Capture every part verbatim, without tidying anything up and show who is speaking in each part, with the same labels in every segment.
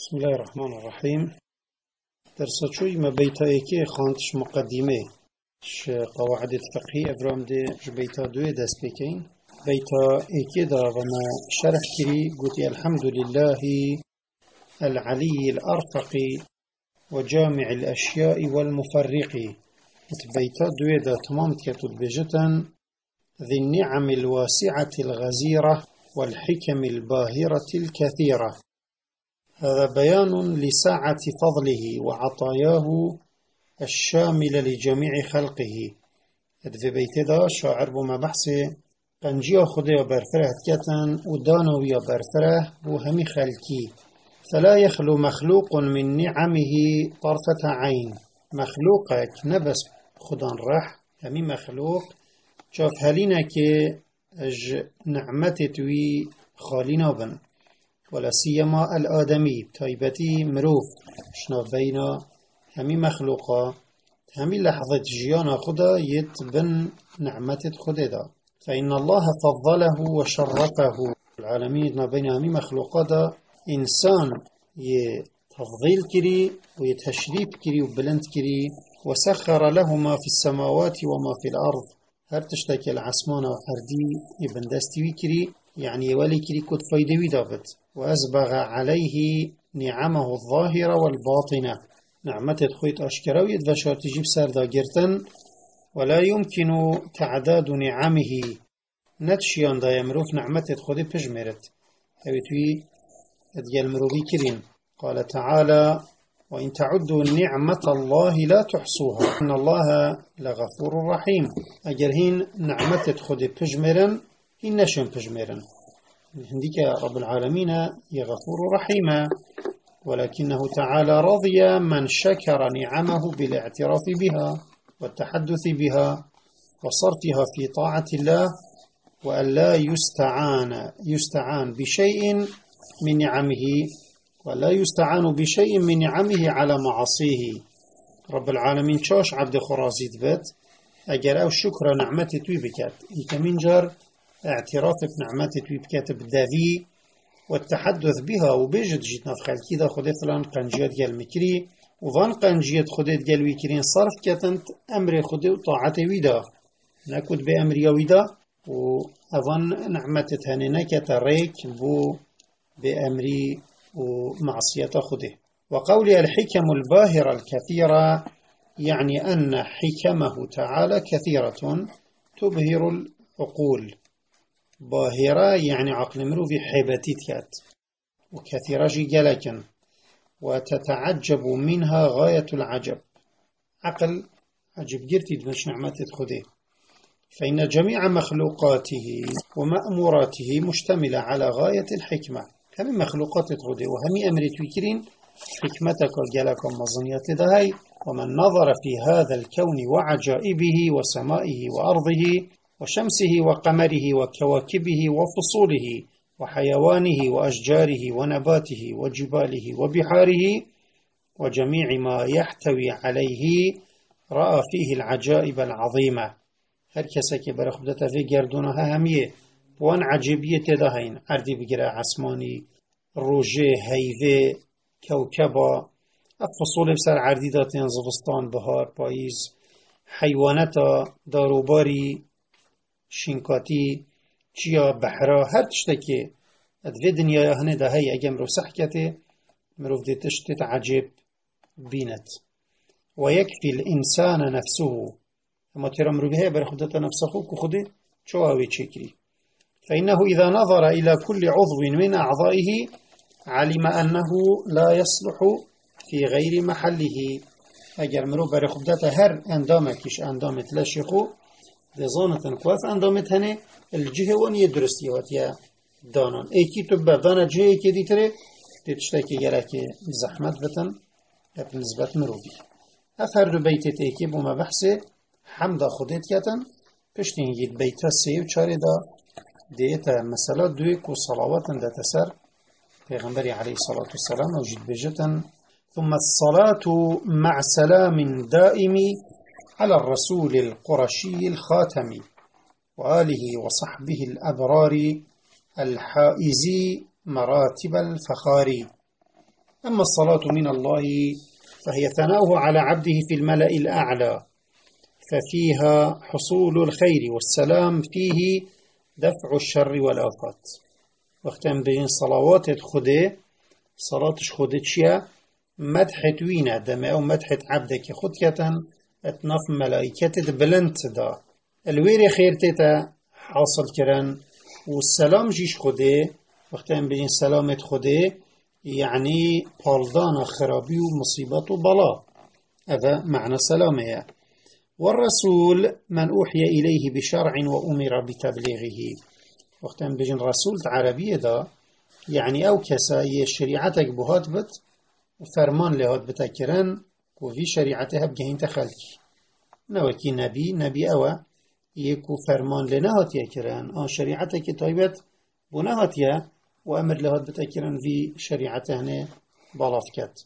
Speaker 1: بسم الله الرحمن الرحيم. درس شوي ما بيتايكي خانتش مقدمة ش قواعد الفقهية ابرام دي ش بيتا دوي دست بكين بيتا ايكي دا وما شرح كري قلت الحمد لله العلي الأرفق وجامع الأشياء والمفرق. بيتا دوي دا تمام كتب بجتن ذي النعم الواسعة الغزيرة والحكم الباهرة الكثيرة. هذا بيان لسعة فضله وعطاياه الشامل لجميع خلقه. في بيت دا شاعر بما بحث قنجيا خدي برفره كتن ودانو يا برفره وهمي خلقي، فلا يخلو مخلوق من نعمه طرفة عين. مخلوقك نبس خدان رح همي مخلوق شاف هلينا كي اج نعمت توي خالينا بن، ولا سيما الآدمي تايبتي مروف شنا بينا همي مخلوقا همي لحظة جيانا خدا يتبن نعمة خدا دا. فإن الله فضله وشرفه العالمين بين همي مخلوقا دا إنسان يتفضيل كري ويتشريف كري وبلند كري، وسخر له ما في السماوات وما في الأرض. هر تشتكي العسمان وحردي يبن دستوي كري يعني يولي كري كد فايدوي دابت، وأسبغ عليه نعمه الظاهرة والباطنة. نعمة خويت أشكراوية وشار تجيب سردا جرتن، ولا يمكن تعداد نعمه نتشيان دا يمروف نعمة خودي بجمرت هويتوي اديال مروبي كرين. قال تعالى: وإن تعدوا نعمة الله لا تحصوها إن الله لغفور رحيم. أجرهين نعمة خودي بجمرن إنشن بجمرن هنديك رب العالمين يغفور رحيما، ولكنه تعالى رضي من شكر نعمه بالاعتراف بها والتحدث بها وصرفها في طاعة الله، وأن لا يستعان يستعان بشيء من نعمه ولا يستعان بشيء من نعمه على معاصيه. رب العالمين شاش عبد خرازيد بيت أجر أو شكر نعمته توي بكات يكمن جار اعتراف بنعمته توي بكات بالدافي والتحدث بها وبيجد جيتنا في خلقي دا خده فلان قنجيات جال مكري وفان قنجيات خده جال ويكرين صرف كتنت أمر خده وطاعته ويدا نكود بأمر ويدا، وأظن نعمته هننا كتريك بو بأمري ومعصية خده. وقول الحكم الباهرة الكثيرة يعني أن حكمه تعالى كثيرة تبهر العقول. باهرة يعني عقل مرو في حيبتيتيات، وكثيرة جلكا وتتعجب منها غاية العجب. عقل عجب جرتي دمش نعمة خده. فإن جميع مخلوقاته ومأموراته مشتملة على غاية الحكمة. هم مخلوقات خده وهم أمر توكرين حكمتك وجلك ومظنيات لدهي. ومن نظر في هذا الكون وعجائبه وسمائه وأرضه وشمسه وقمره وكواكبه وفصوله وحيوانه وأشجاره ونباته وجباله وبحاره وجميع ما يحتوي عليه رأى فيه العجائب العظيمة. هر كسك برخبدة في جردونها همية وان عجيبية تدهين عردي بقراء عسماني روجه هيفي كوكبا الفصول بسر عردي داتين زبستان بهار بايز حيوانات داروباري شنكاتي چيا بحرا هر تشتكي ادوه دنيا هنه ده هي اگه مرو سحكته مرو دي تشتت عجيب بينت. ويكفي الإنسان نفسه اما ترى مرو بها برخدت نفسه كخده شو هاوي تشكري. فإنه إذا نظر إلى كل عضو من أعضائه علم أنه لا يصلح في غير محله. اگر مرو برخدت هر اندامكش اندامت لشيخو دزانة كواف اندامت هنه الجهة وان يدرستي واتيا دانان ايكي تبا دانا جهة ايكي دي تري تتشتاكي جلاكي زحمت بتن بالنسبة مروبي. افهر دو بيتت ايكي بوما بحثي حمد خودت كتن پشتين يجيد بيتا سي و چاري دا ديتا مسألة دويك و صلاوات دا تسر پیغمبري عليه الصلاة والسلام وجد بجتن. ثم الصلاة مع سلام دائم على الرسول القرشي الخاتم وآله وصحبه الأبرار الحائزي مراتب الفخار. أما الصلاة من الله فهي ثناؤه على عبده في الملأ الأعلى، ففيها حصول الخير والسلام، فيه دفع الشر والآفات. وقتاً بين صلوات خده صلاة خده تشيا مدح توينة دم أو مدح عبدك خدكة اتناف ملائكة بلنت دا الويري خير تيتا حاصل كرن، والسلام جيش خده وقتاً بين سلامة خده يعني بالدان خرابي ومصيبات وبلا، هذا معنى سلامه. والرسول من أوحي إليه بشرع وأمر بتبليغه. وقتاً بجن رسول عربية دا يعني أو كسا شريعتك بهات بت وفرمان لهات بتكرن وفي شريعتها بجهين تخلق نوكي نبي نبي أوا يكو فرمان لنهات يكرن آن شريعتك طيبت بنهات يا وأمر لهات بتكرن في شريعتهن بلافكت.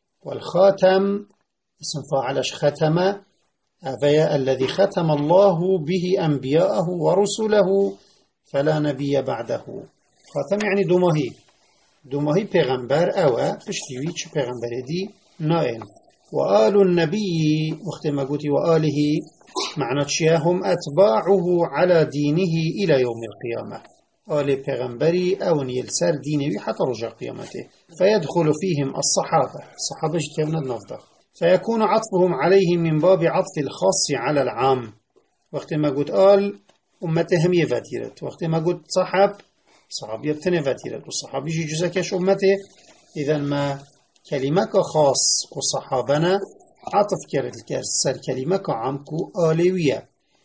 Speaker 1: والخاتم اسم فاعلش ختم أفيا الذي ختم الله به أنبياءه ورسله فلا نبي بعده. خاتم يعني دوماهي دوماهي پیغمبر أو پشتیوی چه پیغمبر دي نائن. وآل النبي وقت ما قلت وآله معنى هم أتباعه على دينه إلى يوم القيامة. آل پیغمبري أو يلسر دينه حتى رجع قيامته، فيدخل فيهم الصحابة الصحابة كيفنا النفضة، فيكون عطفهم عليه من باب عطف الخاص على العام. وقت ما قلت آل أمتهم يفتيرت، وقت ما قلت صحاب صحابي بتنه فتيرت والصحابي جي جزاكش أمته. إذا ما كلمك خاص وصحابنا عطف كرد سر كلمك عامكو آلوية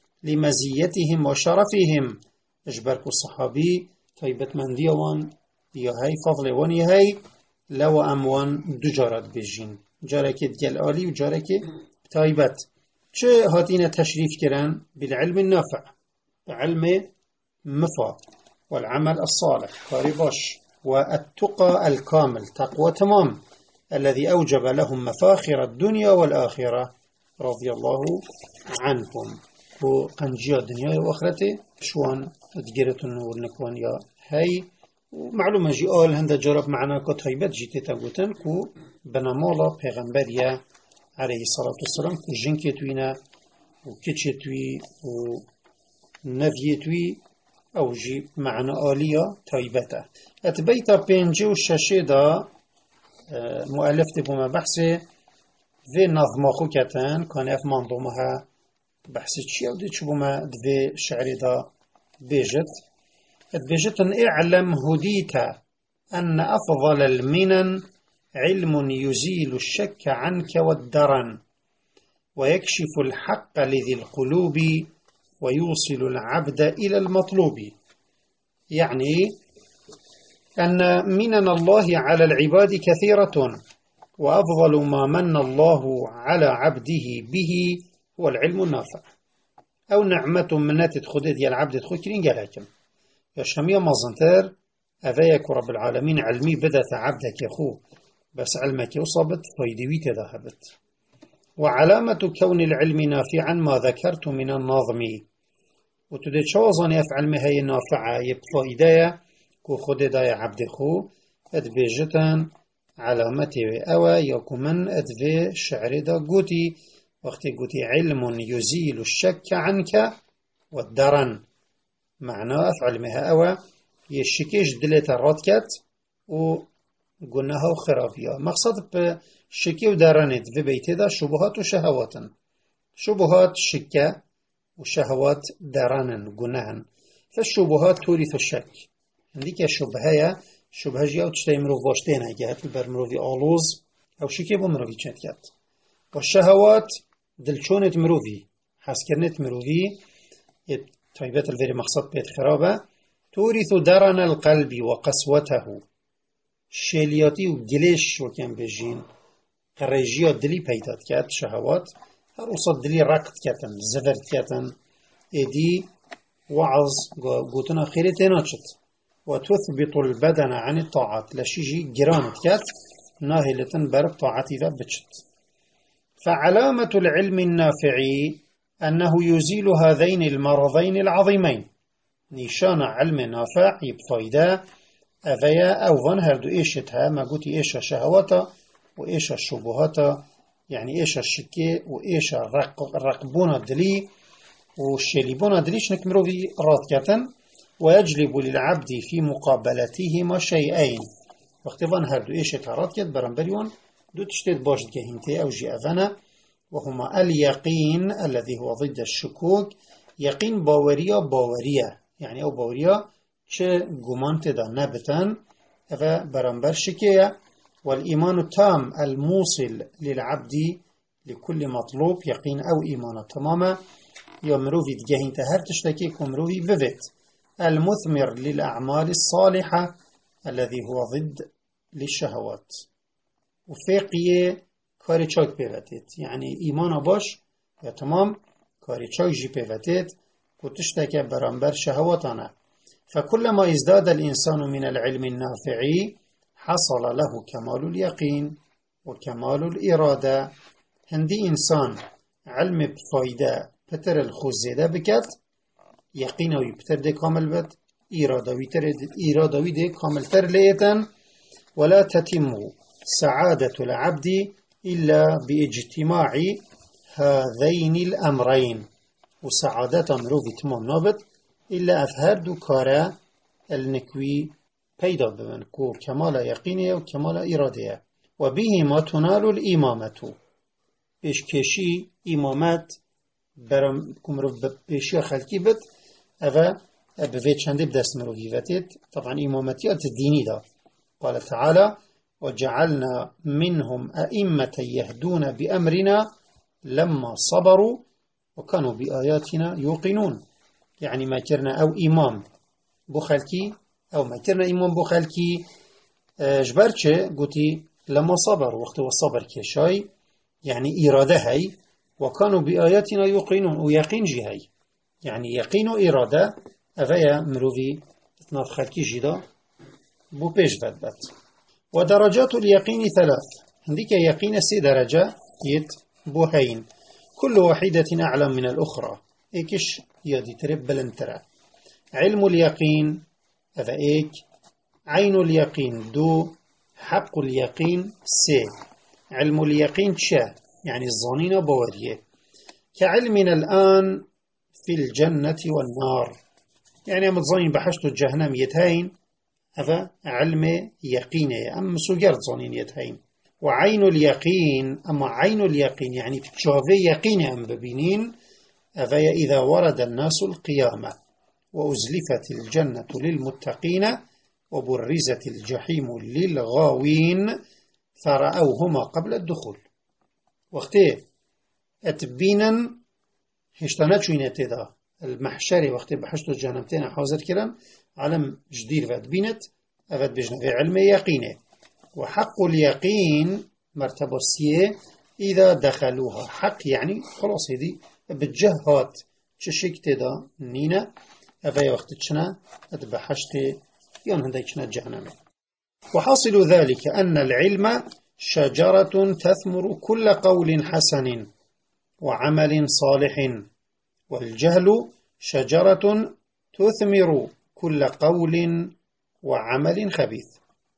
Speaker 1: لمزيتهم وشرفهم. اجبركو الصحابي طيبت من ديوان يا هاي فضل وان يا هاي لو أموان دو جارت بجين، جارك ديال آلي وجارك طيبت. چه هاتين تشريف كران بالعلم النافع، علم مفا، والعمل الصالح قارباش، والتقى الكامل تقوى تمام الذي أوجب لهم مفاخر الدنيا والآخرة رضي الله عنهم. وقنجيا الدنيا وآخرته شوان تجرة النور نكون يا هاي. ومعلومة جي آل هند جرب معنا كتايبت جيتي تابوتن كو بنامالا پیغمبريا عليه الصلاة والسلام كو جنكي توينا وكتشي توي ونفيه توي أو جي معنى آلية تايبته. اتبيتا بينجي وشاشي دا مؤلف تبوما بحثي في نظم خو كتان كان اف منظومها بحثي تشي او دي تشبوما دفي شعري دا بيجت اتبيجت ان اعلم هديت أن أفضل المنن علم يزيل الشك عنك والدرن ويكشف الحق لذي القلوب ويوصل العبد إلى المطلوب. يعني أن منن الله على العباد كثيرة، وأفضل ما من الله على عبده به هو العلم النافع. أو نعمة منات تخدد يا العبد تخكرين قالكم يا شمية مازنتر أذايك رب العالمين علمي بدأت عبدك يا أخو بس علمك يصابت فيدويت ذهبت. وعلامة كون العلم نافعا ما ذكرت من النظم وتدي شوازن يفعل مهي نافعة يبفايدايا كو خود دايا عبد خو ادبيجتن علامتي أوا يكو من ادبي شعر دا قوتي وقت قوتي علم يزيل الشك عنك والدرن معنى أفعل مها أوا يشكيش دلت الراتكت وقلناها خرابية. مقصد بشكي ودرنت في بيت دا شبهات وشهوات، شبهات شكة وشهوات درانن قناهن. فالشبهات تورث الشك عندك الشبهية شبهة جاء وتشتري مروف واشتين هجات البر مروفي آلوز أو شكي بو مروفي تشتكت. والشهوات دلشونت مروفي حسكرنت مروفي طيبات الفيري مقصد بيت خرابة تورث درن القلب وقسوته شيلياتي وجليش وكان بجين قريجيات دلي بيتات كات شهوات هروصد دلي رقت كاتن زفرت كاتن إدي وعظ قوتنا خيرتين أجت وتثبط البدن عن الطاعات لشيجي جرانت كات ناهلة برب طاعتي فبتشت. فعلامة العلم النافع أنه يزيل هذين المرضين العظيمين. نشان علم نافع يبفايدا أفيا أو فان هردو إيشتها ما قوتي إيشا شهواتا وإيشا الشبهاتا، يعني إيشا الشكي وإيشا الرقبونا دلي والشيليبونا دليش نكمرو في راتكة، ويجلب للعبد في مقابلتهما شيئين. وقت فان هردو إيشتها راتكة برنبريون دو تشتت باشد كهنتي أو جي أفنا، وهما اليقين الذي هو ضد الشكوك. يقين باوريا باوريا يعني أو باوريا چه گمان تدا نبتن أفا برنبر شكية. والإيمان التام الموصل للعبد لكل مطلوب، يقين أو إيمان تماما يمروفي تجاهين تهر تشتكي كمروفي بفت. المثمر للأعمال الصالحة الذي هو ضد للشهوات. وفقية كاري چاك بيفتت، يعني إيمان باش يا تمام كاري چاك جي بيفتت وتشتكي برنبر شهواتنا. فكلما ازداد الإنسان من العلم النافع حصل له كمال اليقين وكمال الإرادة. هندي إنسان علم بفايدة بتر الخزيدة بكت، يقينه يبتر دي كامل بت، إرادة دي كامل تر ليتن. ولا تتم سعادة العبد إلا باجتماع هذين الأمرين. وسعادة مروفي تمام نابت إلا أفهر دو كارا النكوي بيدا بمن كو كمال يقينية وكمال إرادية. وبهما تنال الإمامة، بيش كشي إمامات برم كمروف بيشي خلقي بت أفا بفيت شاندي بدست مروفي فتت. طبعا إمامتيات الديني دا قال تعالى وجعلنا منهم أئمة يهدون بأمرنا لما صبروا وكانوا بآياتنا يوقنون. يعني ما كرنا أو إمام بخلكي أو ما كرنا إمام بخلكي جبرتش قلتي لما صبر وقت والصبر كشاي يعني إرادة هاي وكانوا بآياتنا يوقنون ويقين جي هاي يعني يقين وإرادة أفيا مروفي اثناف خلكي جدا بو بيش بات. ودرجات اليقين ثلاث، عندك يقين سي درجة يت بوهين كل واحدة أعلى من الأخرى. إيكش يدي ترب بلنترا. علم اليقين هذا إيك، عين اليقين دو، حق اليقين سي. علم اليقين شا يعني الظنين بوريه. كعلمنا الآن في الجنة والنار، يعني متظنين بحشت الجهنم يتهين هذا علم يقيني أم سجرت ظنين يتهين. وعين اليقين أما عين اليقين يعني تشوفي يقين أم ببينين أفيا إذا ورد الناس القيامة وأزلفت الجنة للمتقين وبرزت الجحيم للغاوين فرأوهما قبل الدخول. وقته أتبينا هشتاناتشوين اتدا المحشري وقت بحشتو الجهنمتين حاضر كرن علم جدير فات بينت أفاد بجنة في علم يقينه. وحق اليقين مرتبة سيه إذا دخلوها. حق يعني خلاص هذه بتجهات تشيك تدا نينا أفايا وقت تشنا أتبحشت يوم هندك تشنا جهنم. وحاصل ذلك أن العلم شجرة تثمر كل قول حسن وعمل صالح، والجهل شجرة تثمر كل قول وعمل خبيث.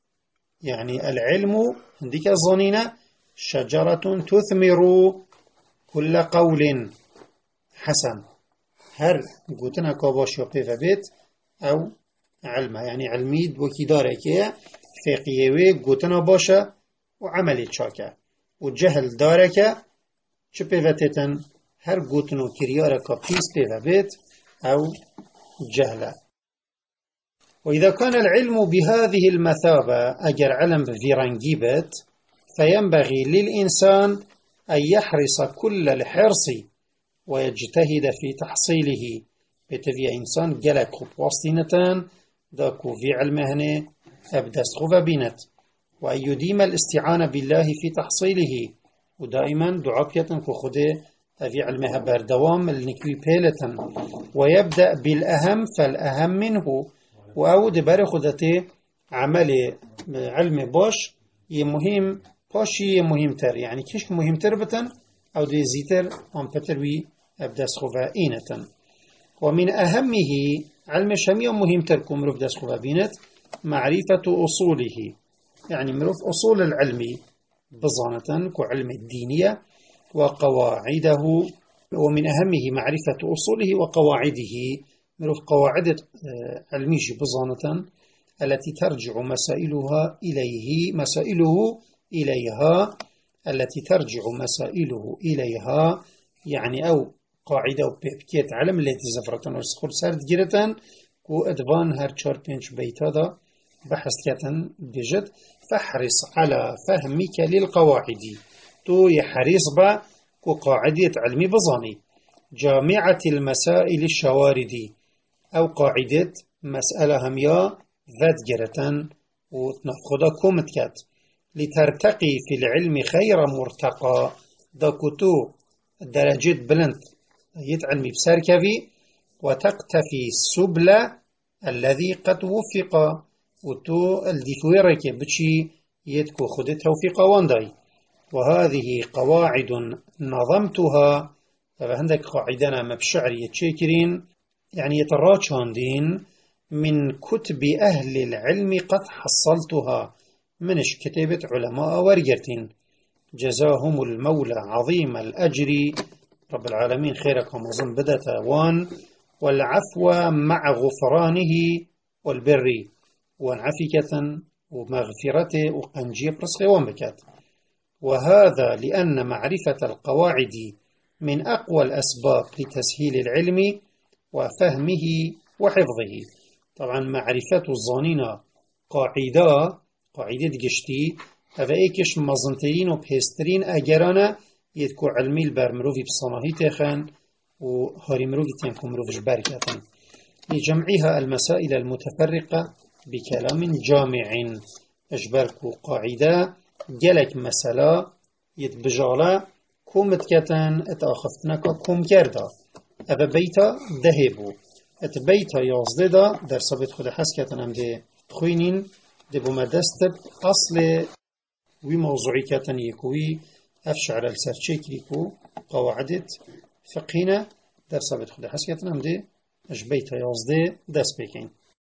Speaker 1: يعني العلم عندك الظنينة شجرة تثمر كل قول حسن. هر قوتنا كاباش يبقى بيت أو علمه يعني علميد وكدارك فقيوي قوتنا باشا وعملي تشاكا. وجهل دارك شبيفتتن هر قوتنو كريارك بيس بيت أو جهله. وإذا كان العلم بهذه المثابة أجر علم فيرانجيبت فينبغي للإنسان أن يحرص كل الحرص ويجتهد في تحصيله. بتفيا إنسان جلك واسطينتان داكو في علمهن أبدست خوفا بينت. وأن يديم الاستعانة بالله في تحصيله ودائما دعابية كخده في علمها بردوام النكوي بيلتن. ويبدأ بالأهم فالأهم منه وأود بار خدته عمل علم باش يمهم باشي مهم تر يعني كيش مهم تر بتن أو دي زيتر أم بتروي أبدس خوفا إينتن. ومن أهمه علم شميع مهم تر كمرو بدس خوفا بينت معرفة أصوله، يعني مروف أصول العلم بظانة كعلم الدينية وقواعده، ومن أهمه معرفة أصوله وقواعده. مروف قواعد علميش بظانة التي ترجع مسائلها إليه مسائله إليها التي ترجع مسائله إليها يعني أو قاعدة وبيبكيت علم التي زفرتان وسخور سرد جرتان كو أدبان هر چار پنج بيتا دا بحث كتن بجد. فاحرص على فهمك للقواعد، تو يحرص با كو قاعدة علمي بظاني جامعة المسائل الشواردي أو قاعدة مسألة هميا ذات جرتان وتنخذها كومتكات لترتقي في العلم خير مرتقى دا كتو درجة بلند يتعلمي بساركفي وتقتفي السبل الذي قد وفق وتو الدفويرك بشي يتكو خد توفيق وانداي. وهذه قواعد نظمتها، فعندك قاعدنا مبشعر يتشكرين يعني يتراجعون من كتب أهل العلم قد حصلتها، منش كتابة علماء ورقرتين جزاهم المولى عظيم الأجر رب العالمين خيركم وظن بدت وان والعفو مع غفرانه والبر وانعفكة ومغفرته وقنجية برسخي ومكات. وهذا لأن معرفة القواعد من أقوى الأسباب لتسهيل العلم وفهمه وحفظه. طبعا معرفة الظانين قاعدة قاعدة قشتي هذا ايكش مزنترين وبهسترين اجرانا يدكو علمي البرمروفي بصناهي تخان وهاري مروفي تنكو مروفش باركة لجمعها المسائل المتفرقة بكلام جامع. اجبركو قاعدة جلك مسألة يتبجالا كوم تكتن اتاخفتناكا كوم كردا هذا بيتا دهبو ات بيتا يازده دا در ثابت خود حس كتن هم ده خوينين ده بما دستب أصل وي موضوعي كتن يكوي أفشعر السرچيكريكو قواعدت فقهنا در ثابت خود حس كتن هم ده اش بيتا يازده دست بكين.